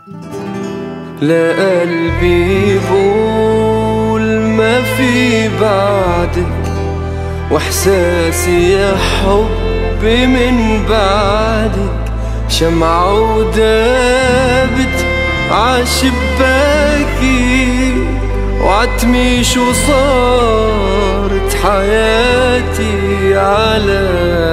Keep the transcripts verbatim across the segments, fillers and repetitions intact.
لا قلبي يقول ما في بعدك، واحساسي يا حبي من بعدك شمعة ودابت عشباكي، وعتمي شو صارت حياتي على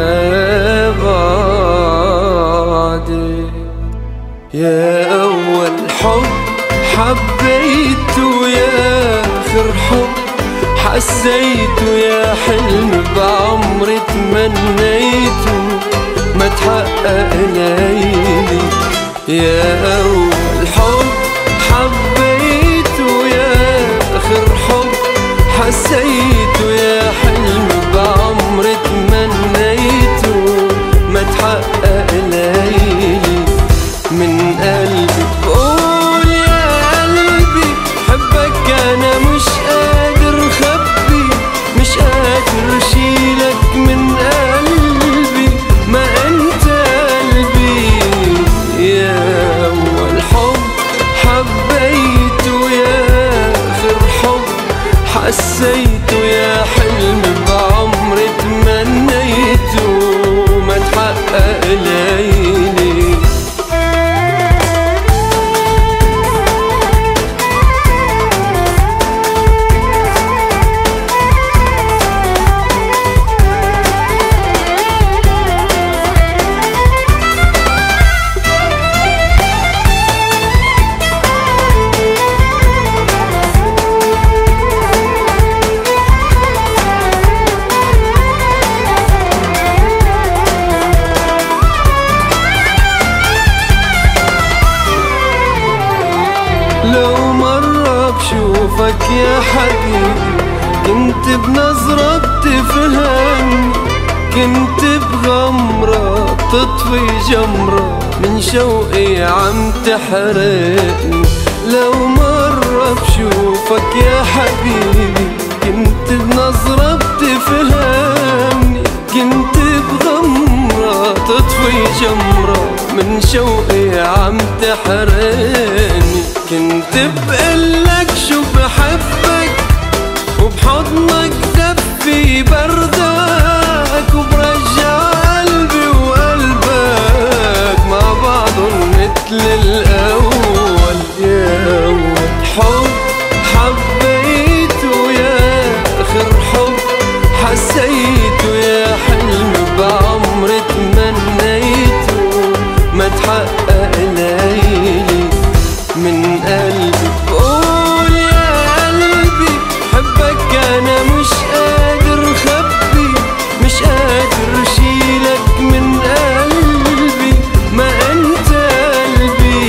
بعدك. يا أول حب حبيته، يا آخر حب حسيته، يا حلم بعمري تمنيته ما تحقق ليلي. يا أول حب حبيته، يا آخر حب حسيته، يا حلم بعمري تمنيته ما تحقق ليلي. من قلبي بقول يا قلبي حبك أنا مش قادر خبي، مش قادر شيلك من قلبي ما أنت قلبي. يا أول حب حبيته، يا آخر حب حسيته، يا حلم بعمري تمنيته ما تحقق ليلي. لو مرة بشوفك يا حبيبي كنت بنظرة بتفهمني، كنت بغمرة تطفي جمرة من شوقي عم تحرقني. لو مرة بشوفك يا حبيبي كنت بنظرة بتفهمني، كنت بغمرة تطفي جمرة من شوقي عم تحرقني. كنت بقلك شو بحبك وبحضنك دفي بردك، وبرجع قلبي وقلبك مع بعضن مثل الأول. يا أول حب حبيته، يا آخر حب حسيته، يا حلم بعمري تمنيته ما تحقق ليلي. من قلبي بقول يا قلبي حبك أنا مش قادر خبي، مش قادر شيلك من قلبي ما أنت قلبي.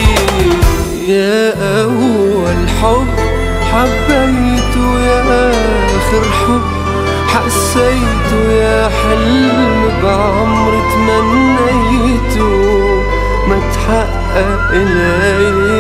يا أول حب حبيته، يا آخر حب حسيته، يا حلم بعمري تمنيته ما تحقق ليلي.